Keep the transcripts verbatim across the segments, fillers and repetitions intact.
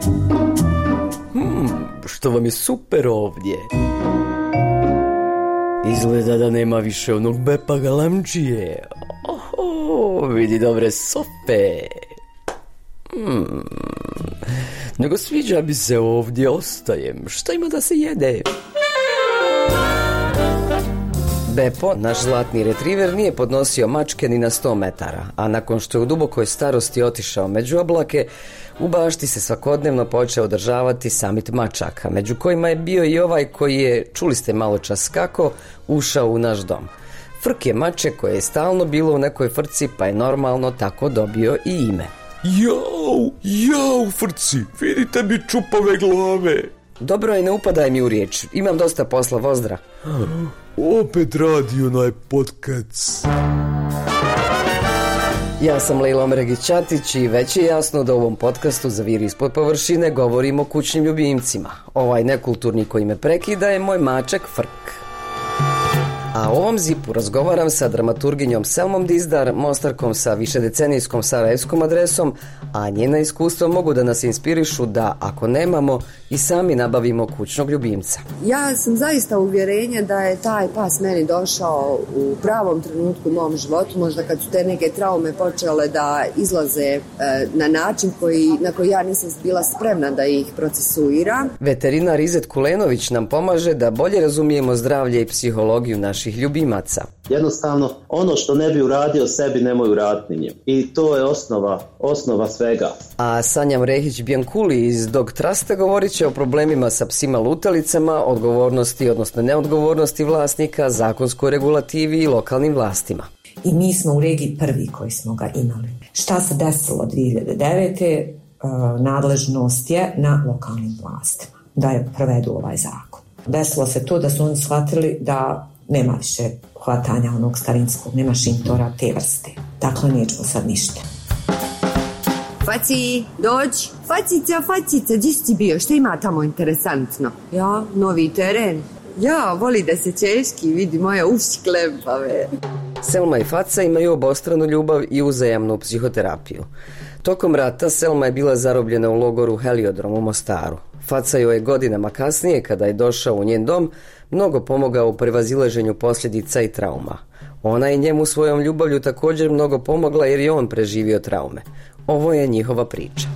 Hmm, što vam je super ovdje. Izgleda da nema više onog Bepa Galamdžije. Oho, vidi dobre sofe. Hmm. Nego sviđa mi se ovdje, ostajem. Šta ima da se jede? Bepo, naš zlatni retriver, nije podnosio mačke ni na sto metara, a nakon što je u dubokoj starosti otišao među oblake, u bašti se svakodnevno počeo održavati samit mačaka, među kojima je bio i ovaj koji je, čuli ste malo čas kako, ušao u naš dom. Frk je mače koje je stalno bilo u nekoj frci, pa je normalno tako dobio i ime. Jau, jau, frci, vidite mi čupave glave. Dobro je, ne upadaj mi u riječ, imam dosta posla, vozdra. Opet radi onaj podcast. Ja sam Lejla Omregić-Ćatić i već je jasno da u ovom podcastu za Vir ispod površine govorimo o kućnim ljubimcima. Ovaj nekulturni koji me prekida je moj mačak Frk. A u ovom zipu razgovaram sa dramaturginjom Selmom Dizdar, mostarkom sa višedecenijskom sarajevskom adresom, a njena iskustva mogu da nas inspirišu da, ako nemamo, i sami nabavimo kućnog ljubimca. Ja sam zaista uvjerenja da je taj pas meni došao u pravom trenutku u mom životu, možda kad su te neke traume počele da izlaze e, na način koji, na koji ja nisam bila spremna da ih procesuiram. Veterinar Izet Kulenović nam pomaže da bolje razumijemo zdravlje i psihologiju naših ljubimaca. Jednostavno, ono što ne bi uradio sebi, nemoj uraditi njim. I to je osnova, osnova svega. A Sanja Mrehić-Bjankuli iz Dog Trusta govorit će o problemima sa psima lutalicama, odgovornosti, odnosno neodgovornosti vlasnika, zakonskoj regulativi i lokalnim vlastima. I mi smo u regiji prvi koji smo ga imali. Šta se desilo dvije hiljade devete. Uh, nadležnost je na lokalnim vlastima da je provedu ovaj zakon. Desilo se to da su oni shvatili da nema više hvatanja onog starinskog, nema šintora te vrste. Dakle, nećemo sad ništa. Faci, dođi. Facica, facica, gdje si bio? Šta ima tamo interesantno? Ja, novi teren. Ja, voli da se češki, vidi moja uši klepave. Selma i Faca imaju obostranu ljubav i uzajamnu psihoterapiju. Tokom rata Selma je bila zarobljena u logoru Heliodrom u Mostaru. Faca joj je godinama kasnije, kada je došao u njen dom, mnogo pomogao u prevazilaženju posljedica i trauma. Ona je njemu svojom ljubavlju također mnogo pomogla jer je on preživio traume. Ovo je njihova priča.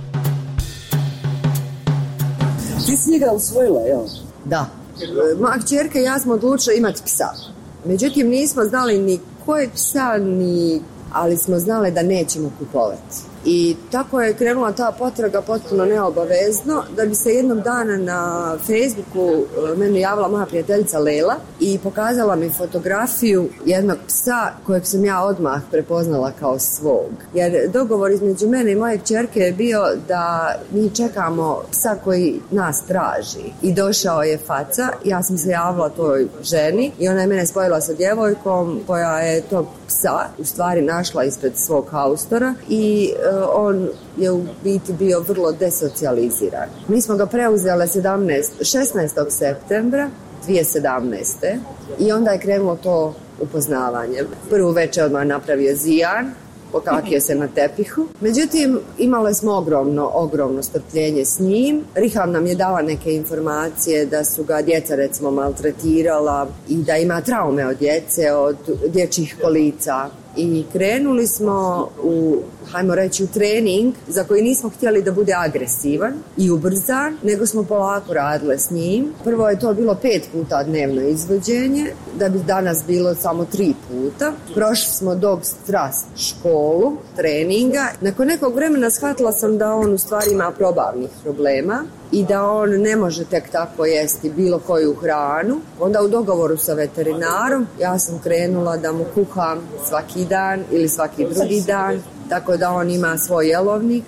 Ti si njega usvojila, jel? Da. Moja kćerka i ja smo odlučili imati psa. Međutim, nismo znali ni koje psa, ni... ali smo znali da nećemo kupovati. I tako je krenula ta potraga potpuno neobavezno, da bi se jednog dana na Facebooku meni javila moja prijateljica Lela i pokazala mi fotografiju jednog psa kojeg sam ja odmah prepoznala kao svog. Jer dogovor između mene i moje kćerke je bio da mi čekamo psa koji nas traži. I došao je Faca, ja sam se javila toj ženi i ona je mene spojila sa djevojkom koja je tog psa u stvari našla ispred svog haustora i on je u biti bio vrlo desocijaliziran. Mi smo ga preuzeli šesnaestog septembra dvije hiljade sedamnaeste. i onda je krenulo to upoznavanje. Prvu večer odmah napravio zijan, pokakio se na tepihu. Međutim, imali smo ogromno, ogromno strpljenje s njim. Riham nam je dala neke informacije da su ga djeca recimo maltretirala i da ima traume od djece, od dječjih kolica. I krenuli smo u, hajmo reći, u trening za koji nismo htjeli da bude agresivan i ubrzan, nego smo polako radile s njim. Prvo je to bilo pet puta dnevno izvođenje, da bi danas bilo samo tri puta. Prošli smo Dog Trust školu treninga. Nakon nekog vremena shvatila sam da on u stvari ima probavnih problema i da on ne može tek tako jesti bilo koju hranu. Onda u dogovoru sa veterinarom ja sam krenula da mu kuham svaki dan ili svaki drugi dan, tako da on ima svoj jelovnik.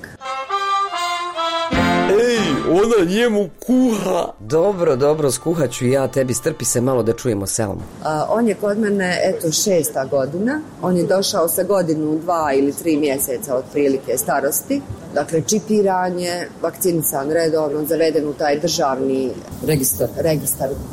Ej, ona njemu kuha. Dobro, dobro, skuhat ću i ja tebi, strpi se malo da čujemo Selmu. A, on je kod mene, eto, šesta godina. On je došao sa godinu, dva ili tri mjeseca otprilike starosti. Dakle, čipiran je, vakcinisan redovno, zaveden u taj državni registar. registar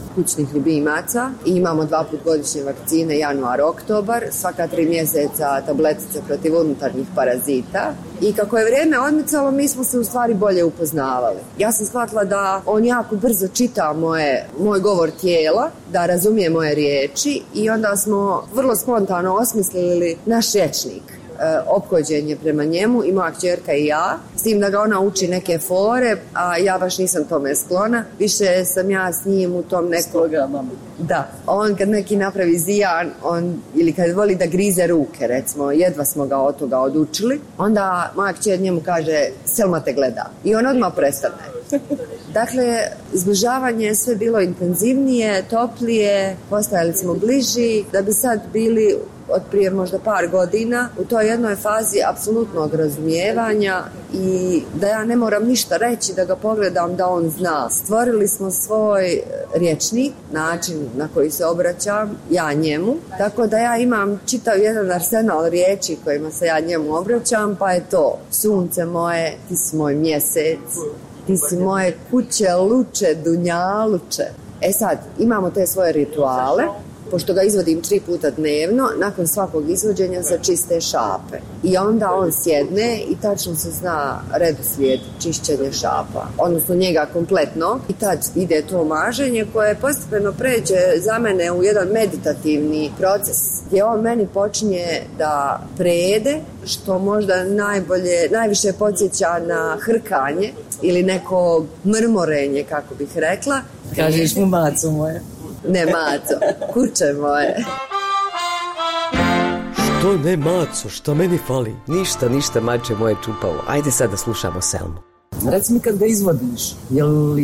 kućnih ljubimaca i imamo dva put godišnje vakcine, januar, oktobar, svaka tri mjeseca tabletice protiv unutarnjih parazita. I kako je vrijeme odmicalo, mi smo se u stvari bolje upoznavali. Ja sam shvatila da on jako brzo čita moje, moj govor tijela, da razumije moje riječi i onda smo vrlo spontano osmislili naš rječnik. Ophođenje prema njemu i moja kćerka i ja, s tim da ga ona uči neke fore, a ja baš nisam tome sklona. Više sam ja s njim u tom nekom... Da, on kad neki napravi zijan, on, ili kad voli da grize ruke, recimo, jedva smo ga od toga odučili, onda moja kćer njemu kaže, Selma te gleda. I on odmah prestane. Dakle, zbližavanje je sve bilo intenzivnije, toplije, postajali smo bliži, da bi sad bili od prije možda par godina u toj jednoj fazi apsolutnog razumijevanja i da ja ne moram ništa reći, da ga pogledam, da on zna. Stvorili smo svoj rječnik, način na koji se obraćam, ja njemu, tako da ja imam čitav jedan arsenal riječi kojima se ja njemu obraćam, pa je to: sunce moje, ti si moj mjesec, ti si moje kuće, luče, dunjaluče. E sad, imamo te svoje rituale. Pošto ga izvodim tri puta dnevno, nakon svakog izvođenja se čiste šape. I onda on sjedne i tačno se zna redoslijed čišćenja šapa. Odnosno njega kompletno. I tad ide to maženje koje postepeno pređe za mene u jedan meditativni proces. Gdje on meni počinje da prede, što možda najbolje, najviše podsjeća na hrkanje ili neko mrmorenje, kako bih rekla. Kažeš mu maco moje. Ne maco, kuće moje. Što ne maco, šta meni fali? Ništa, ništa, mače moje čupavo. Ajde sad da slušamo Selmu. Reci mi kad ga izvodiš, je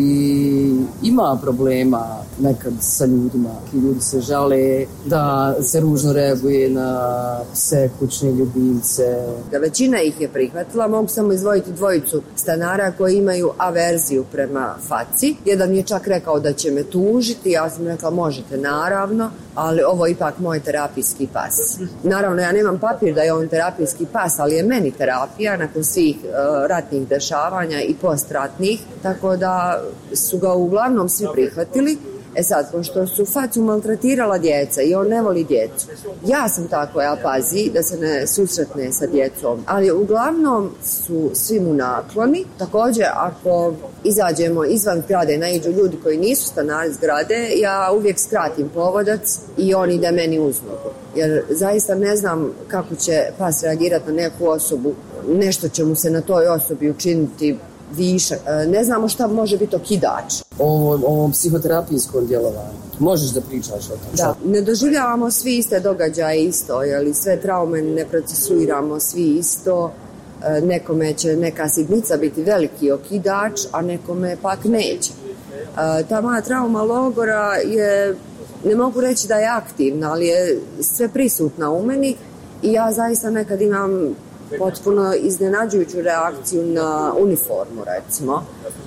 li ima problema nekad sa ljudima? Ljudi se žale da se ružno reaguje na pse, kućne ljubimce. Da većina ih je prihvatila, mogu samo izdvojiti dvojicu stanara koji imaju averziju prema faci. Jedan je čak rekao da će me tužiti, ja sam rekla možete naravno, ali ovo je ipak moj terapijski pas. Naravno ja nemam papir da je on terapijski pas, ali je meni terapija nakon svih uh, ratnih dešavanja i postratnih, tako da su ga uglavnom svi prihvatili. E sad, pošto su facu maltretirala djeca i on ne voli djecu, ja sam ta koja pazi da se ne susretne sa djecom, ali uglavnom su svi mu nakloni. Također, ako izađemo izvan zgrade, naiđu ljudi koji nisu stanari zgrade, ja uvijek skratim povodac i on ide meni uz nogu. Jer zaista ne znam kako će pas reagirati na neku osobu, nešto će mu se na toj osobi učiniti višak. Ne znamo šta može biti okidač. O ovom psihoterapijskom djelovanju. Možeš da pričaš o tom? Da, ne doživljavamo svi iste događaje isto, ali sve traume ne procesuiramo svi isto. Nekome će neka sitnica biti veliki okidač, a nekome pak neće. Ta moja trauma logora je, ne mogu reći da je aktivna, ali je sve prisutna u meni i ja zaista nekad imam potpuno iznenađujuću reakciju na uniformu, recimo.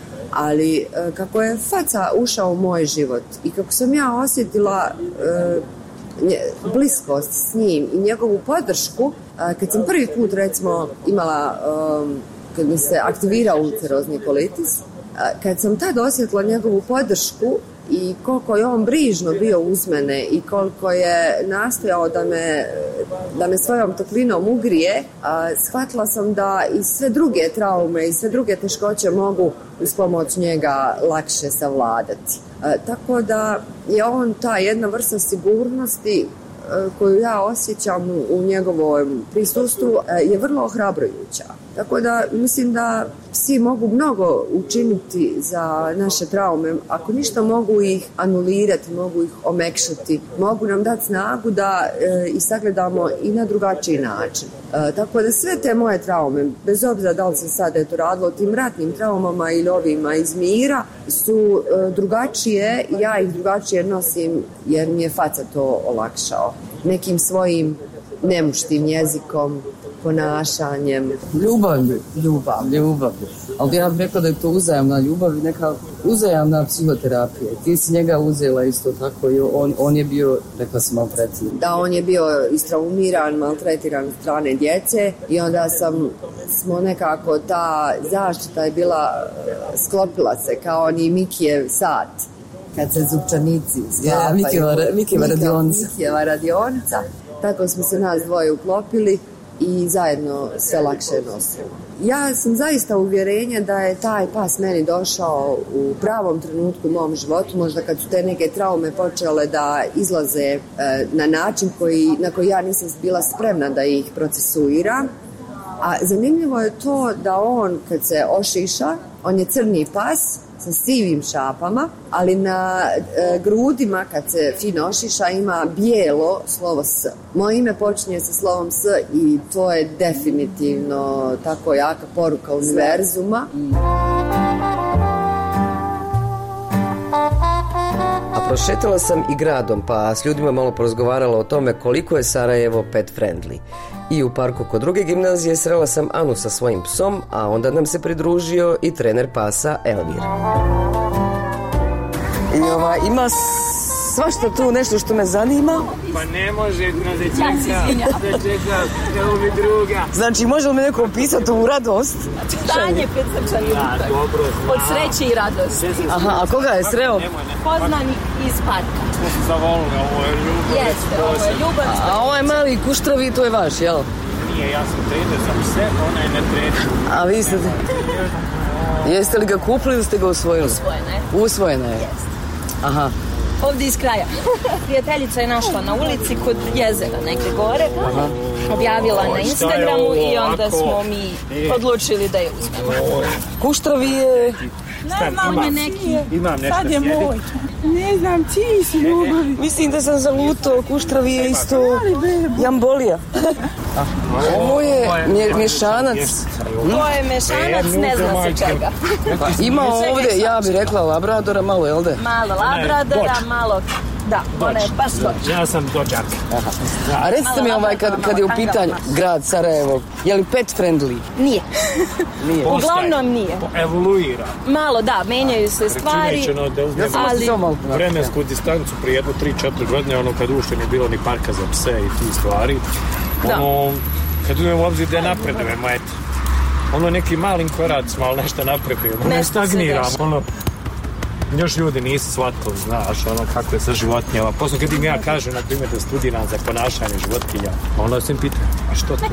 Ali kako je faca ušao u moj život i kako sam ja osjetila e, bliskost s njim i njegovu podršku, e, kad sam prvi put, recimo, imala, e, kad mi se aktivirao ulcerozni kolitis, e, kad sam tad osjetila njegovu podršku i koliko je on brižno bio uz mene i koliko je nastojao da me, da me svojom toplinom ugrije, a, shvatila sam da i sve druge traume i sve druge teškoće mogu uz pomoć njega lakše savladati. A, tako da je on ta jedna vrsta sigurnosti a, koju ja osjećam u, u njegovom prisustvu a, je vrlo ohrabrujuća. Tako da mislim da psi mogu mnogo učiniti za naše traume. Ako ništa, mogu ih anulirati, mogu ih omekšati, mogu nam dati snagu da e, ih sagledamo i na drugačiji način. E, tako da sve te moje traume, bez obzira da li se sad eto radilo o tim ratnim traumama ili ovima iz mira, su e, drugačije, ja ih drugačije nosim jer mi je faca to olakšao. Nekim svojim nemuštim jezikom, ponašanjem. Ljubavlju. Ljubav. Ljubavlju. Ali ja bih rekla da je to uzajamna ljubav i neka uzajamna psihoterapija. Ti si njega uzela isto tako i on, on je bio, rekla sam, maltretiran. Da, on je bio istraumiran, maltretiran od strane djece i onda sam, smo nekako, ta zaštita je bila, sklopila se kao ni Mikijev sat. kad se zupčanici Ja, Mikijeva, Mikijeva radionica. Mikijeva radionica. Tako smo se nas dvoje uklopili i zajedno sve lakše nosimo. Ja sam zaista uvjerenja da je taj pas meni došao u pravom trenutku u mom životu, možda kad su te neke traume počele da izlaze e, na način koji, na koji ja nisam bila spremna da ih procesuiram. A zanimljivo je to da on kad se ošiša, on je crni pas sa sivim šapama, ali na e, grudima kad se fino ošiša ima bijelo slovo S. Moje ime počinje sa slovom S i to je definitivno tako jaka poruka univerzuma. A prošetala sam i gradom, pa s ljudima malo porazgovarala o tome koliko je Sarajevo pet friendly. I u parku kod druge gimnazije srela sam Anu sa svojim psom, a onda nam se pridružio i trener pasa Elvir. I ova, ima svašta tu nešto što me zanima. Pa ne može na dečeka, dečeka, evo mi druga. Znači, može li mi neko opisati ovu radost? Stanje pred srčanim dobro. Od sreće i radosti. Aha, a koga je sreo? Poznani iz parka. Smo se zavolili, ovo je ljubav. Jeste, ovo je ljubav. A ovaj mali kuštravi, to je vaš, jel? Nije, ja sam trener za pse, ona je ne trener. A vi ste... Jeste li ga kupili ili ste ga usvojili? Usvojene. Usvojene je? Jeste. Aha. Ovdje iz kraja. Prijateljica je našla na ulici kod jezera negdje gore. Aha. Objavila na Instagramu i onda smo mi odlučili da je uzmemo. Kuštravi je... Ne znam, on je neki... Imam nešto sad je sjedi. moj. Ne znam, čiji si ljubavi. Mislim da sam zalutao, kuštravi je isto jambolija. Ovo je mje, mješanac. To je mešanac, ne zna se čega. Ima ovdje, ja bih rekla labradora, malo, jel da? Malo labradora, malo... Da, ona je baš dođa. Ja sam dođak. A recite mi ovaj, kad, kad je u pitanju grad Sarajevo, je li pet friendly? Nije. Nije. Uglavnom nije. Evoluira. Malo, da, menjaju se stvari, Da uzmemo ali... vremensku distancu prije jedno tri četiri godine, ono kad ušte nije bilo ni parka za pse i ti stvari. Ono, kad uzmemo u obzir da napredujemo, eto. Ono neki malim koracima, ali nešto napredujemo. Ne stagniramo. Ono, još ljudi nisu shvatili, znaš, ono kako je sa životinjama. Posle kad im ja kažem, na primjer, da studiram za ponašanje životinja, onda se im pitaju, a što to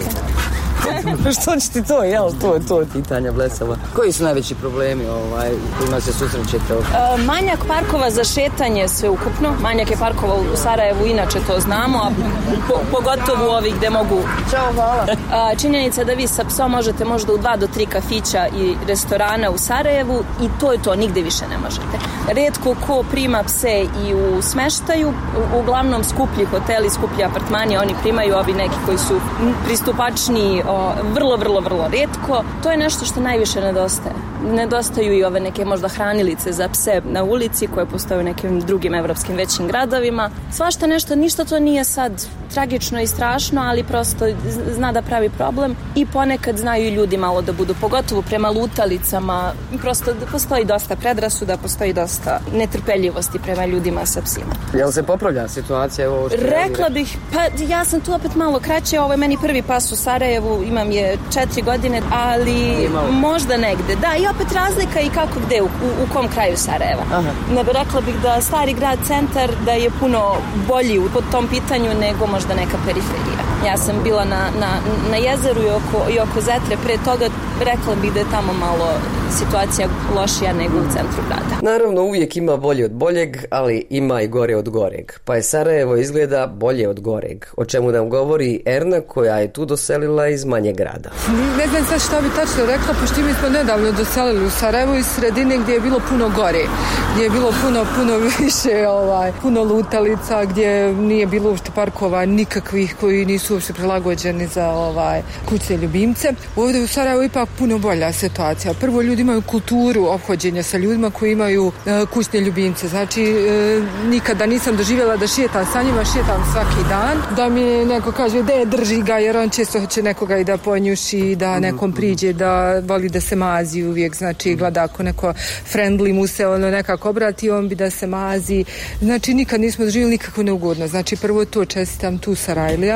je? Što će ti to, jel? To je to pitanja blesava. Koji su najveći problemi ovaj, u kojima se susrećete? E, manjak parkova za šetanje sve ukupno. Manjak je parkova u Sarajevu, inače to znamo, a po, pogotovo u ovih gde mogu... Ćao, hvala. E, činjenica da vi sa psom možete možda u dva do tri kafića i restorana u Sarajevu i to je to, nigde više ne možete. Retko ko prima pse i u smeštaju, u, uglavnom skuplji hoteli, skuplji apartmani, oni primaju ovi neki koji su pristupačni o, vrlo, vrlo, vrlo retko. To je nešto što najviše nedostaje. Nedostaju i ove neke možda hranilice za pse na ulici koje postoje u nekim drugim evropskim većim gradovima. Svašta nešto, ništa to nije sad tragično i strašno, ali prosto zna da pravi problem i ponekad znaju ljudi malo da budu, pogotovo prema lutalicama. Prosto postoji dosta predrasuda, postoji dosta netrpeljivosti prema ljudima sa psima. Jel se popravlja situacija? Ovo što Rekla bih, pa ja sam tu opet malo kraće, ovo je meni prvi pas u Sarajevu, imam je četiri godine, ali možda negde. Da, i opet razlika i kako gde, u, u kom kraju Sarajeva. Aha. Ne bi rekla bih da stari grad centar da je puno bolji po tom pitanju nego možda neka periferija. Ja sam bila na, na, na jezeru i oko, i oko Zetre, pre toga rekla bih da je tamo malo situacija lošija nego u centru grada. Naravno, uvijek ima bolje od boljeg, ali ima i gore od goreg. Pa je Sarajevo izgleda bolje od goreg, o čemu nam govori Erna koja je tu doselila iz manjeg grada. Ne znam sad šta bi tačno rekla, pošto mi smo nedavno doselili u Sarajevo iz sredine gdje je bilo puno gore, gdje je bilo puno, puno više, ovaj, puno lutalica, gdje nije bilo uopšte parkova nikakvih koji nisu uopšte prilagođeni za ovaj, kućne ljubimce. Ovdje u Sarajevu ipak puno bolja situacija. Prvo, ljudi imaju kulturu ophođenja sa ljudima koji imaju e, kućne ljubimce. Znači, e, nikada nisam doživjela da šetam sa njima, šetam svaki dan. Da mi neko kaže, de, drži ga, jer on često hoće nekoga i da ponjuši, da nekom priđe, da voli da se mazi uvijek. Znači, gleda ako neko friendly mu se ono nekako obrati, on bi da se mazi. Znači, nikad nismo doživjeli nikako neugodno. Znači, prvo to čestitam tu Sarajlijama.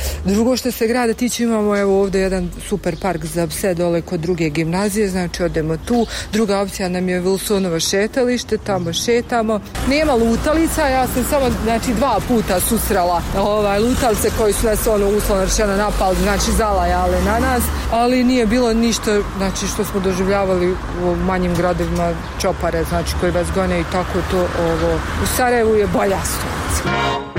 Drugo što se grada tiče, imamo evo ovdje jedan super park za pse dole kod druge gimnazije, znači odemo tu. Druga opcija nam je Wilsonovo šetalište, tamo šetamo. Nema lutalica, ja sam samo znači dva puta susrela ovaj, lutalice koji su nas ono uslovno rečeno napali, znači zalajali na nas, ali nije bilo ništa znači što smo doživljavali u manjim gradovima, čopare znači koji vas gone i tako to. Ovo. U Sarajevu je bolja situacija.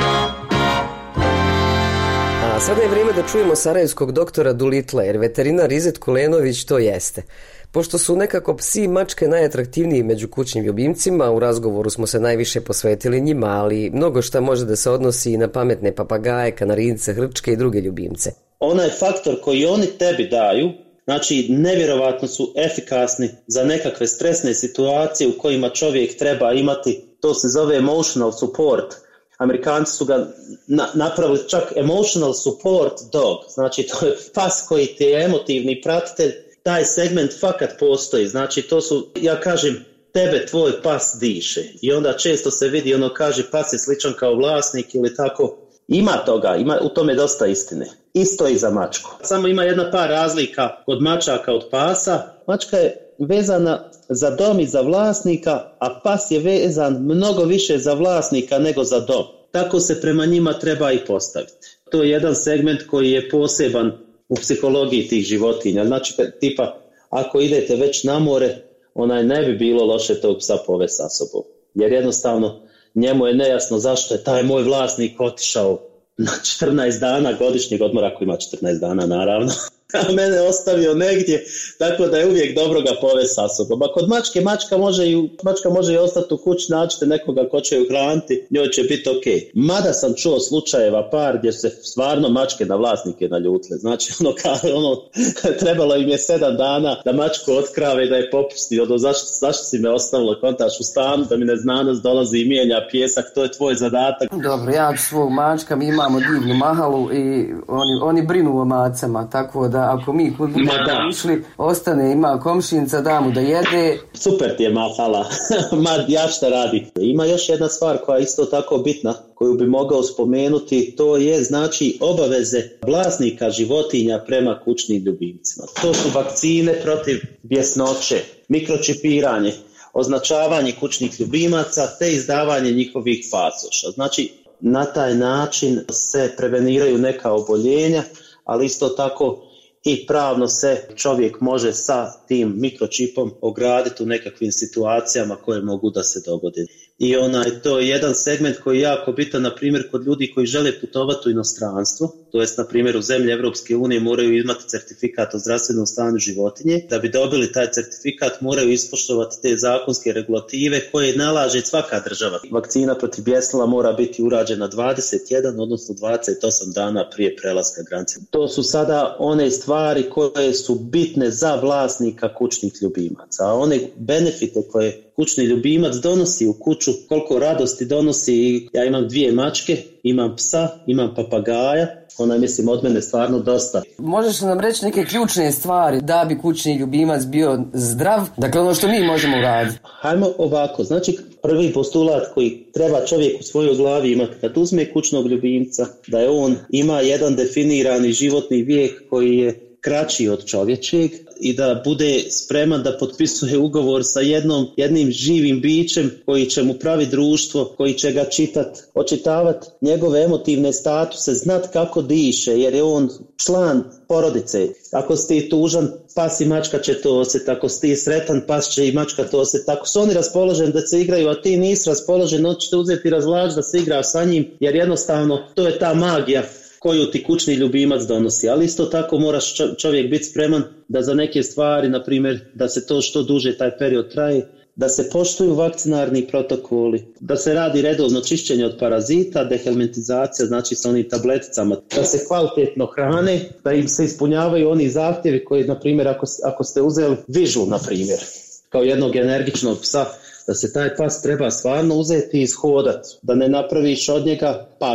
A sada je vrijeme da čujemo sarajevskog doktora Dulitla, jer veterinar Izet Kulenović to jeste. Pošto su nekako psi i mačke najatraktivniji među kućnim ljubimcima, u razgovoru smo se najviše posvetili njima, ali mnogo šta može da se odnosi i na pametne papagaje, kanarince, hrčke i druge ljubimce. Onaj faktor koji oni tebi daju, znači nevjerovatno su efikasni za nekakve stresne situacije u kojima čovjek treba imati, to se zove emotional support. Amerikanci su ga na, napravili čak emotional support dog, znači to je pas koji ti je emotivni pratitelj, taj segment fakat postoji, znači to su, ja kažem, tebe tvoj pas diše i onda često se vidi ono kaže pas je sličan kao vlasnik ili tako, ima toga, ima u tome dosta istine. Isto i za mačku. Samo ima jedna par razlika kod mačaka od pasa. Mačka je vezana za dom i za vlasnika, a pas je vezan mnogo više za vlasnika nego za dom. Tako se prema njima treba i postaviti. To je jedan segment koji je poseban u psihologiji tih životinja. Znači, tipa, ako idete već na more, onaj ne bi bilo loše tog psa povesti sa sobom. Jer jednostavno njemu je nejasno zašto je taj moj vlasnik otišao na četrnaest dana godišnjeg odmora, ako ima četrnaest dana naravno, a mene ostavio negdje, tako da je uvijek dobro ga povesti sa sobom. A kod mačke, mačka može i, mačka može i ostati u kući, nađete nekoga ko će ju hraniti, njoj će biti ok. Mada sam čuo slučajeva par gdje se stvarno mačke na vlasnike naljutile. Znači, ono, ka, ono trebalo im je sedam dana da mačku otkrave i da je popusti. Ono, zašto, zašto si me ostavilo kontaš u stanu, da mi neznanost dolazi i mijenja pijesak, to je tvoj zadatak. Dobro, ja ću svog mačka, mi imamo divnu mahalu i oni, oni brinu o macama, tako da ako mi kod budemo išli, ostane, ima komšinica, da mu da jede. Super ti je mahala, ma ja šta radi. Ima još jedna stvar koja je isto tako bitna, koju bi mogao spomenuti, to je znači obaveze vlasnika životinja prema kućnim ljubimcima. To su vakcine protiv bjesnoće, mikročipiranje, označavanje kućnih ljubimaca te izdavanje njihovih pasoša. Znači, na taj način se preveniraju neka oboljenja, ali isto tako i pravno se čovjek može sa tim mikročipom ograditi u nekakvim situacijama koje mogu da se dogode. I onaj, to je jedan segment koji je jako bitan, na primjer, kod ljudi koji žele putovati u inostranstvo, to jest, na primjer, u zemlje Evropske unije moraju imati certifikat o zdravstvenom stanju životinje. Da bi dobili taj certifikat moraju ispoštovati te zakonske regulative koje nalaže svaka država. Vakcina protiv bjesnila mora biti urađena dvadeset jedan, odnosno dvadeset osam dana prije prelaska granice. To su sada one stvari koje su bitne za vlasnika kućnih ljubimaca, a one benefite koje kućni ljubimac donosi u kuću, koliko radosti donosi. Ja imam dvije mačke, imam psa, imam papagaja, ona mislim od mene stvarno dosta. Možeš nam reći neke ključne stvari da bi kućni ljubimac bio zdrav, dakle ono što mi možemo raditi? Hajmo ovako, znači prvi postulat koji treba čovjek u svojoj glavi imati kad uzme kućnog ljubimca, da je on ima jedan definirani životni vijek koji je kraći od čovječeg i da bude spreman da potpisuje ugovor sa jednom, jednim živim bićem koji će mu pravi društvo, koji će ga čitati, očitavati njegove emotivne statuse, znat kako diše, jer je on član porodice. Ako si ti tužan, pas i mačka će to osjetiti, ako si ti sretan, pas će i mačka to osjetiti. Ako su oni raspoloženi da se igraju, a ti nisi raspoložen, on će te uzeti i razvlači da se igra sa njim, jer jednostavno to je ta magija koju ti kućni ljubimac donosi, ali isto tako moraš čovjek biti spreman da za neke stvari, na primjer, da se to što duže taj period traje, da se poštuju vakcinarni protokoli, da se radi redovno čišćenje od parazita, dehelmintizacija, znači sa onim tableticama, da se kvalitetno hrane, da im se ispunjavaju oni zahtjevi koji, na primjer, ako, ako ste uzeli vižu, na primjer, kao jednog energičnog psa, da se taj pas treba stvarno uzeti i ishodati, da ne napraviš od njega paga,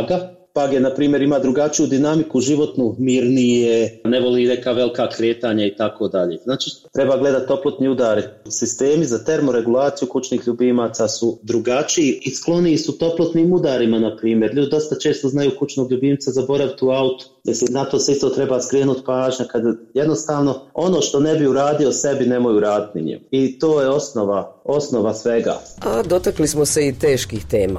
Page, na primjer, ima drugačiju dinamiku životnu, mirnije, ne voli neka velika kretanja i tako dalje. Znači, treba gledati toplotni udari. Sistemi za termoregulaciju kućnih ljubimaca su drugačiji i skloniji su toplotnim udarima, na primjer. Ljudi dosta često znaju kućnog ljubimca zaboraviti u autu. Mislim, na to se isto treba skrenuti pažnja, kada jednostavno ono što ne bi uradio sebi nemoj uraditi ni njemu. I to je osnova, osnova svega. A dotakli smo se i teških tema.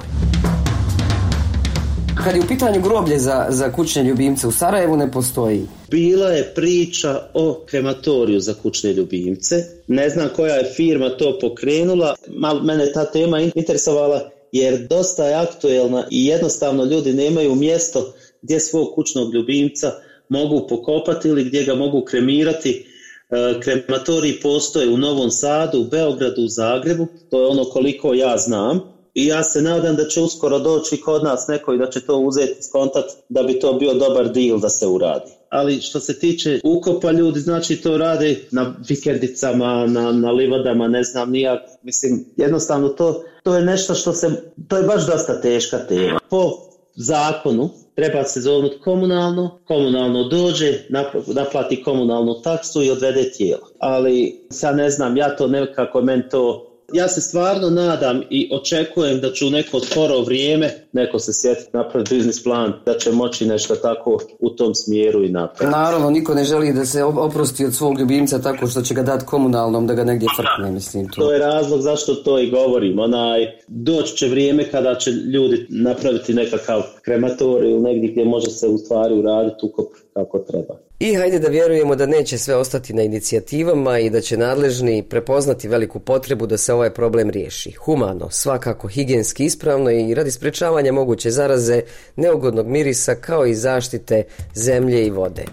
Kad je u pitanju groblje za, za kućne ljubimce u Sarajevu ne postoji. Bila je priča o krematoriju za kućne ljubimce. Ne znam koja je firma to pokrenula. Mal, mene ta tema interesovala jer dosta je aktuelna i jednostavno ljudi nemaju mjesto gdje svog kućnog ljubimca mogu pokopati ili gdje ga mogu kremirati. Krematoriji postoje u Novom Sadu, u Beogradu, u Zagrebu. To je ono koliko ja znam. I ja se nadam da će uskoro doći kod nas neko i da će to uzeti skontat da bi to bio dobar deal da se uradi. Ali što se tiče ukopa, ljudi znači to rade na vikendicama, na, na livadama, ne znam nijak. Mislim, jednostavno to, to je nešto što se, to je baš dosta teška tema. Po zakonu treba se zovnuti komunalno, komunalno dođe, naplati komunalnu taksu i odvede tijelo. Ali sad ne znam, ja to nekako, meni to... Ja se stvarno nadam i očekujem da će u neko skoro vrijeme neko se sjetiti napraviti biznis plan, da će moći nešto tako u tom smjeru i napraviti. Naravno, niko ne želi da se oprosti od svog ljubimca tako što će ga dati komunalnom da ga negdje frkne, mislim. To. to je razlog zašto to i govorim. Onaj, doći će vrijeme kada će ljudi napraviti nekakav krematorij ili negdje gdje može se u stvari uraditi ukop kako treba. I hajde da vjerujemo da neće sve ostati na inicijativama i da će nadležni prepoznati veliku potrebu da se ovaj problem riješi. Humano, svakako higijenski ispravno i radi sprečavanja moguće zaraze, neugodnog mirisa kao i zaštite zemlje i vode.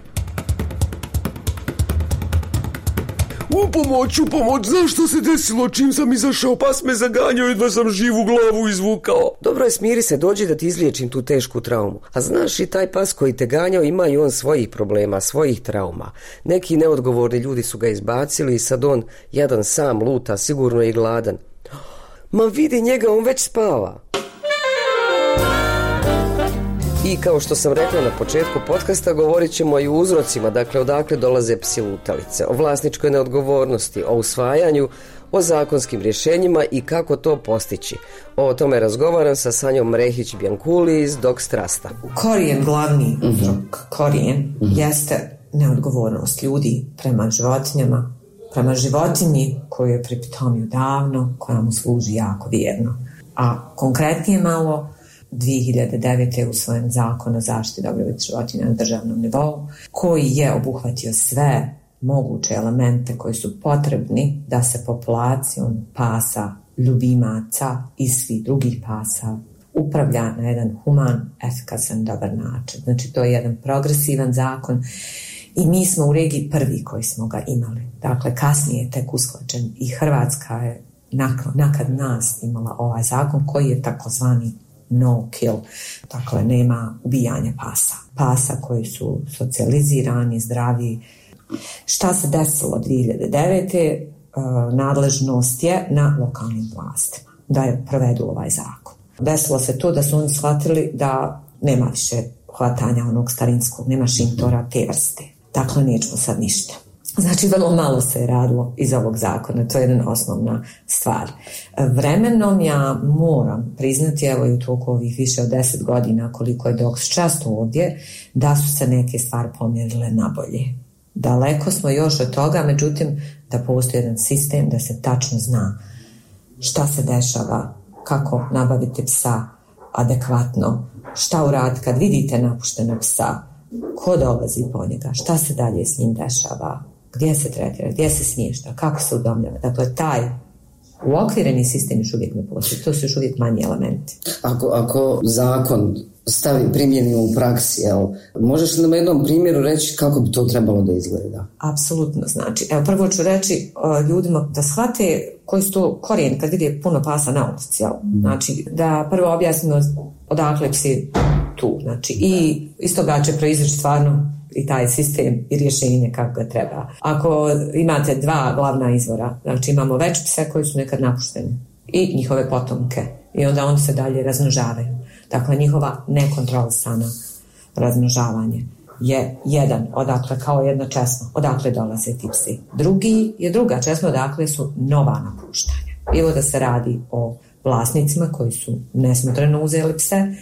U pomoć, u pomoć, znaš što se desilo čim sam izašao, pas me zaganjao i da sam živu glavu izvukao. Dobro je, smiri se, dođi da ti izliječim tu tešku traumu. A znaš i taj pas koji te ganjao ima i on svojih problema, svojih trauma. Neki neodgovorni ljudi su ga izbacili i sad on jedan sam luta, sigurno je i gladan. Ma vidi njega, on već spava. I kao što sam rekla na početku podcasta, govorit ćemo i o uzrocima, dakle odakle dolaze psi lutalice, o vlasničkoj neodgovornosti, o usvajanju, o zakonskim rješenjima i kako to postići. O tome razgovaram sa Sanjom Rehić-Bjankuli iz Dog Strasta. Korijen, glavni uzrok, korijen, mm-hmm. jeste neodgovornost ljudi prema životinjama, prema životinji koju je pripitomio davno, koja mu služi jako vjerno. A konkretnije malo, dvije hiljade devete. usvojen zakon o zaštiti dobrobiti životinja na državnom nivou, koji je obuhvatio sve moguće elemente koji su potrebni da se populacijom pasa, ljubimaca i svih drugih pasa upravlja na jedan human, efikasan, dobar način. Znači, to je jedan progresivan zakon i mi smo u regiji prvi koji smo ga imali. Dakle, kasnije je tek usklađen i Hrvatska je nakad nas imala ovaj zakon koji je takozvani no kill, dakle nema ubijanja pasa. Pasa koji su socijalizirani, zdravi. Šta se desilo dvije hiljade devete. Uh, nadležnost je na lokalnim vlastima da je provedu ovaj zakon. Desilo se to da su oni shvatili da nema više hvatanja onog starinskog, nema šintora te vrste. Dakle, nećemo sad ništa. Znači, vrlo malo se je radilo iz ovog zakona, to je jedna osnovna stvar. Vremenom ja moram priznati, evo i u toku ovih više od deset godina koliko je Dog Strasta ovdje, da su se neke stvari pomjerile na bolje. Daleko smo još od toga, međutim, da postoji jedan sistem da se tačno zna šta se dešava, kako nabaviti psa adekvatno, šta uraditi kad vidite napuštenog psa, ko dolazi po njega, šta se dalje s njim dešava, gdje se tretira, gdje se smješta, kako se udomljava. Dakle, taj uokvireni sistem još uvijek ne postoji. To su još uvijek manji elementi. Ako, ako zakon stavi primjeni u praksi, evo, možeš li nam jednom primjeru reći kako bi to trebalo da izgleda? Apsolutno, znači. Evo, prvo ću reći o, ljudima da shvate koji su to korijen kad vidi puno pasa na ulici. Mm. Znači, da prvo objasnimo odakle psi tu. Znači, i iz toga će proizaći stvarno i taj sistem i rješenje kako ga treba. Ako imate dva glavna izvora, znači imamo već pse koji su nekad napušteni i njihove potomke i onda oni se dalje razmnožavaju. Dakle, njihova nekontrolisana razmnožavanje je jedan, odakle kao jedna česma, odakle dolaze ti psi. Drugi je druga česma, odakle su nova napuštanja. Bilo da se radi o vlasnicima koji su nesmotreno uzeli pse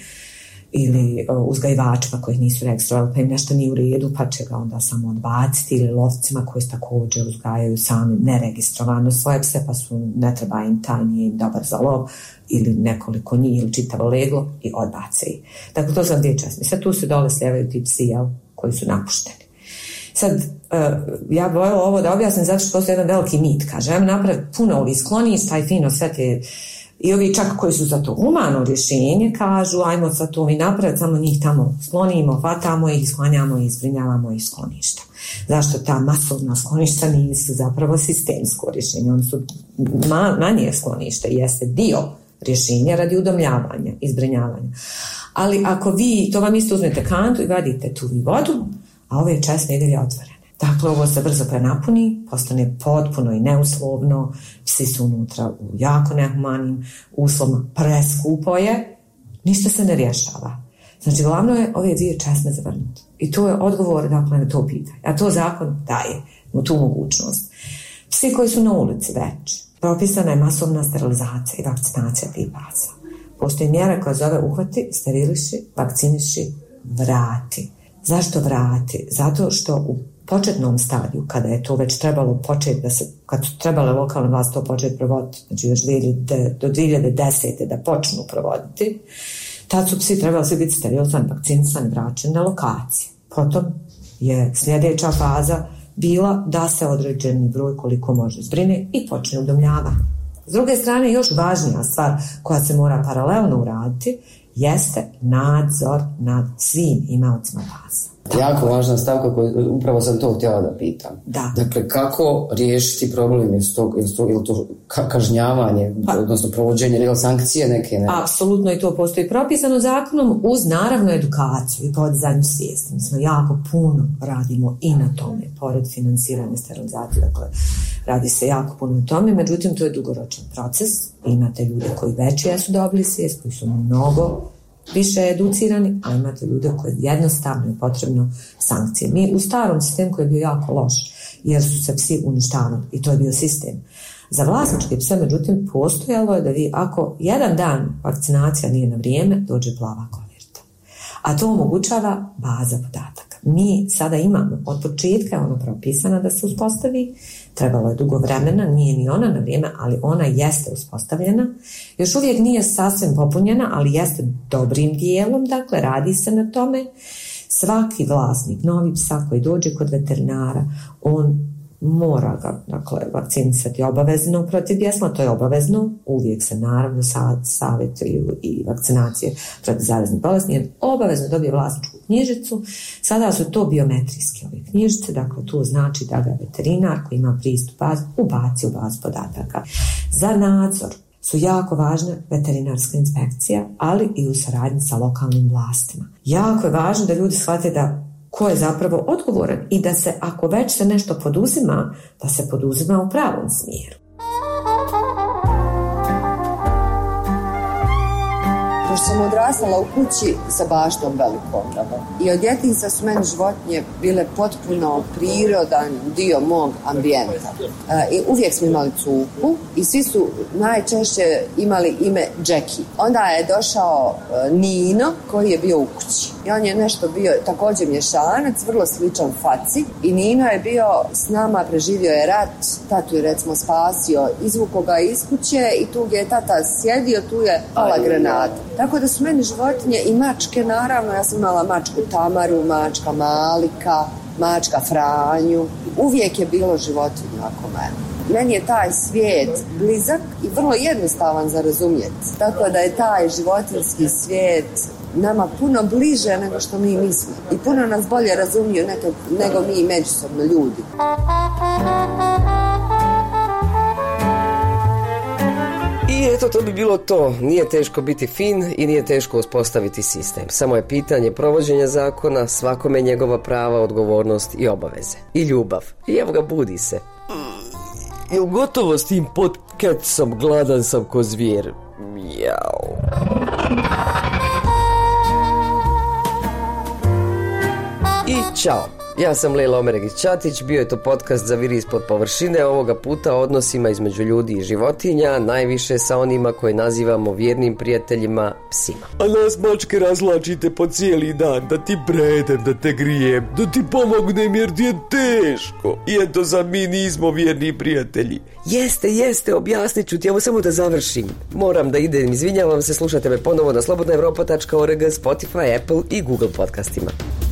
ili uzgajivačima koji nisu registrovali pa im nešto nije u redu pa će ga onda samo odbaciti, ili lovcima koji također uzgajaju sami neregistrovano svoje pse pa su, ne treba im taj, nije im dobar za lov, ili nekoliko njih ili čitavo leglo i odbace ih. Dakle, to su dvije česme. Sad tu se dole sljevaju ti psi, jel, koji su napušteni. Sad, uh, ja bih voljela ovo da objasnim zato što postoji jedan veliki mit. Kaže, ajmo napraviti puno ovih skloništa i fino sve te, i ovi čak koji su za to humano rješenje kažu, ajmo sad to i napraviti, samo njih tamo sklonimo, hvatamo ih, sklanjamo i zbrinjavamo ih skloništa. Zašto ta masovna skloništa nisu zapravo sistemsko rješenje? Oni su ma, manje sklonište, jeste dio rješenja radi udomljavanja i zbrinjavanja. Ali ako vi, to vam isto uzmete kantu i vadite tu i vodu, a ove česme i dalje otvorene. Dakle, ovo se brzo prenapuni, postane potpuno i neuslovno, psi su unutra u jako nehumanim uslovima, preskupo je, ništa se ne rješava. Znači, glavno je ove dvije česme zavrnuti. I to je odgovor, dakle, na to pitanje. A to zakon daje mu tu mogućnost. Psi koji su na ulici već, propisana je masovna sterilizacija i vakcinacija tih pasa. Postoji mjera koja zove uhvati, steriliši, vakciniši, vrati. Zašto vrati? Zato što u početnom stadiju, kada je to već trebalo početi, da se, kad su trebale lokalne vlasti to početi provoditi, znači još do dvije hiljade desete da počnu provoditi, tad su psi trebali svi biti sterilizani, vakcinisani, vraćeni na lokacije. Potom je sljedeća faza bila da se određeni broj koliko može zbrine i počne udomljavanje. S druge strane, još važnija stvar koja se mora paralelno uraditi jeste nadzor nad svim imaocima pasa. Jako važna stavka koju upravo sam to htjela da pitam. Da. Dakle, kako riješiti problem, je to, je to kažnjavanje, pa, odnosno provođenje ili sankcije neke? Ne? Apsolutno, i to postoji propisano zakonom uz naravno edukaciju i podizanju svijesti. Mi smo jako puno radimo i na tome, pored financiranja sterilizacije, dakle, radi se jako puno na tome, međutim, to je dugoročan proces. Imate ljude koji već jesu dobili svijest, koji su mnogo više educirani, a imate ljude koji jednostavno je potrebno sankcije. Mi u starom sistemu koji je bio jako loš, jer su se psi uništavali i to je bio sistem. Za vlasničke pse, međutim, postojalo je da vi, ako jedan dan vakcinacija nije na vrijeme, dođe plava koverta. A to omogućava baza podataka. Mi sada imamo, od početka je ono propisana da se uspostavi, trebalo je dugo vremena, nije ni ona na vrijeme, ali ona jeste uspostavljena. Još uvijek nije sasvim popunjena, ali jeste dobrim dijelom, dakle radi se na tome. Svaki vlasnik novi psa koji dođe kod veterinara, on mora ga, dakle, vakcinisati obavezno protiv bjesna, to je obavezno, uvijek se naravno savjetuju i vakcinacije protiv zaraznih bolesti, jer obavezno dobije vlasničku knjižicu. Sada su to biometrijske ove knjižice, dakle to znači da ga veterinar koji ima pristup bazi ubaci u bazu podataka. Za nadzor su jako važne veterinarska inspekcija, ali i u saradnji sa lokalnim vlastima. Jako je važno da ljudi shvate da ko je zapravo odgovoran i da se, ako već se nešto poduzima, da se poduzima u pravom smjeru. Pošto sam odrastala u kući sa baštom velikom, i od djetinjstva su meni životinje bile potpuno prirodan dio mog ambijenta. E, I uvijek smo imali cuku i svi su najčešće imali ime Jackie. Onda je došao e, Nino koji je bio u kući. I on je nešto bio također mješanac, vrlo sličan faci. I Nino je bio s nama, preživio je rat, tatu je recimo spasio, izvukao ga iz kuće i tu gdje je tata sjedio, tu je pala granata. Tako da su meni životinje i mačke, naravno, ja sam imala mačku Tamaru, mačka Malika, mačka Franju. Uvijek je bilo životinja oko mene. Meni je taj svijet blizak i vrlo jednostavan za razumjeti. Tako da je taj životinjski svijet nama puno bliže nego što mi mislimo. I puno nas bolje razumiju nego, nego mi međusobno ljudi. I eto, to bi bilo to. Nije teško biti fin i nije teško uspostaviti sistem. Samo je pitanje provođenja zakona, svakome njegova prava, odgovornost i obaveze. I ljubav. I evo ga, budi se. Jel gotovo s tim podcastom? Gladan sam ko zvijer. Mijau. I ćao. Ja sam Lejla Omeregić-Ćatić, bio je to podcast Zaviri ispod površine, ovoga puta o odnosima između ljudi i životinja, najviše sa onima koje nazivamo vjernim prijateljima, psima. A nas mačke razlačite po cijeli dan, da ti predem, da te grijem, da ti pomognem jer ti je teško. I eto za mi nismo vjerni prijatelji. Jeste, jeste, objasnit ću ti, evo samo da završim. Moram da idem, izvinjavam se, slušajte me ponovo na slobodna evropa tačka org, Spotify, Apple i Google podcastima.